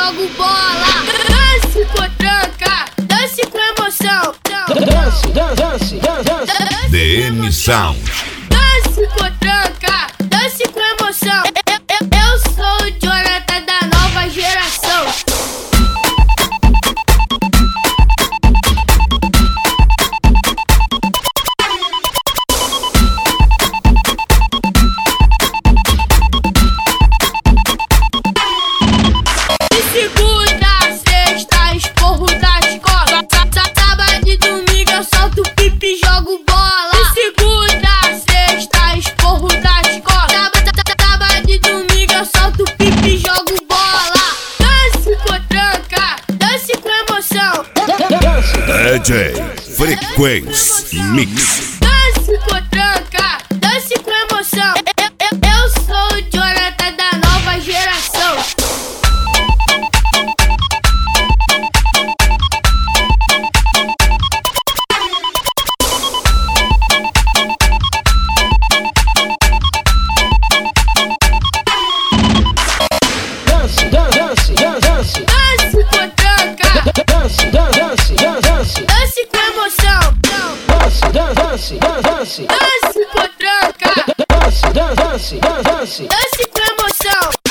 jogo bola. Dance potranca, dance com emoção. Dance, dance, dance. DM Sound. Dance potranca, dance com emoção. Eu sou o Jonathan da nova geração. DJ Frequência Mix. Dance potranca, dance com emoção. Eu sou o Jonathan da nova geração. Dance, dance, dance. Dance potranca, Dance, dance, dance. dance com emoção. Dance, dance, dance. Dance potranca, Dance, dance, dance. dance com emoção.